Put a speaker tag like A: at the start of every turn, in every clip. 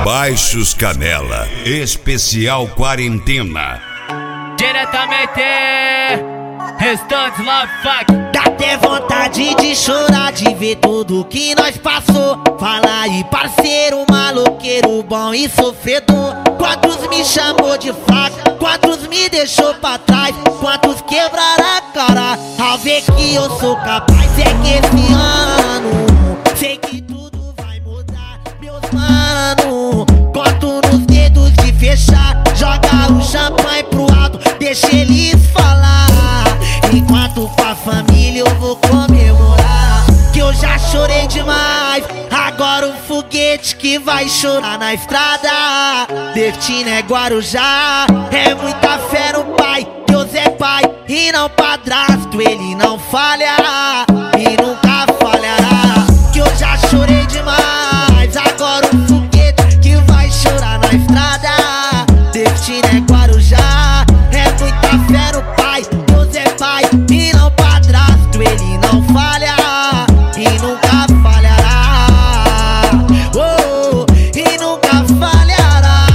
A: Baixos Canela, especial quarentena.
B: Diretamente, Restantes Love Fuck.
C: Dá até vontade de chorar, de ver tudo que nós passou. Fala aí, parceiro, maloqueiro, bom e sofredor. Quantos me chamou de fraco, quantos me deixou pra trás, quantos quebraram a cara ao ver que eu sou capaz. É que esse ano sei que tudo vai mudar, meus mano. Conto nos dedos de fechar, joga o champanhe pro alto, deixa eles falar. Enquanto com a família eu vou comemorar, que eu já chorei demais. Agora o foguete que vai chorar na estrada. Destino é Guarujá, é muita fé no pai. Deus é pai e não padrasto, ele não falha e nunca falhará. Que eu já chorei demais. Agora o foguete que vai chorar na estrada. Destino é Guarujá, é muita fé no pai. Deus é pai e não padrasto, ele não falha e nunca falhará. Oh, e nunca falhará.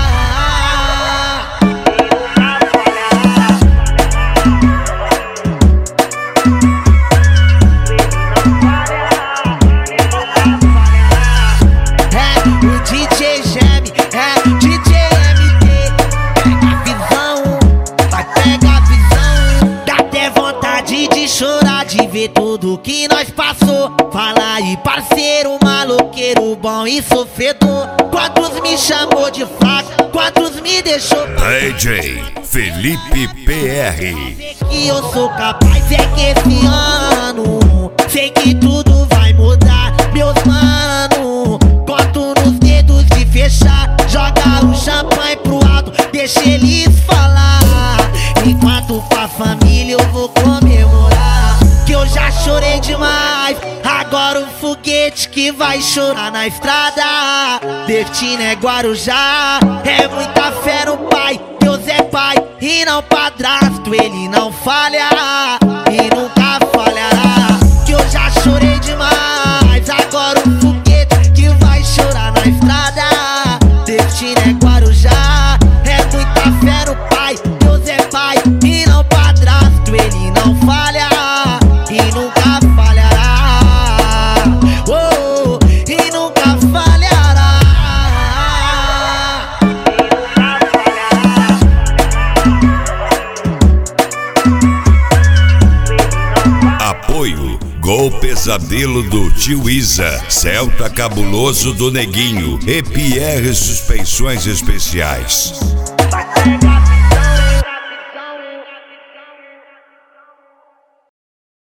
C: É o DJ Geme, é DJ MT. Pega a visão, vai pegar a visão. Dá até vontade de chorar, de ver tudo que nós passou. Fala aí, parceiro, maloqueiro, bom e sofredor. Quantos me chamou de fraco, quantos me deixou pra
A: DJ Felipe PR.
C: que eu sou capaz. É que esse ano sei que tudo vai mudar, meus mano. Conto nos dedos de fechar, joga o champanhe pro alto, deixa eles falar. Enquanto com a família eu vou comemorar, que eu já chorei demais. Agora o foguete que vai chorar na estrada. Destino é Guarujá, é muita fé no pai. Deus é pai e não padrasto, ele não falha e nunca falhará. Que eu já chorei demais. Agora o foguete que vai chorar na estrada. Destino é Guarujá, é muita fé no pai. Deus é pai e não padrasto, ele não falha e nunca falhará. Oh, e nunca falhará.
A: Apoio Gol Pesadelo do Tio Isa, Celta Cabuloso do Neguinho e Pierre Suspensões Especiais.
C: Vai pegar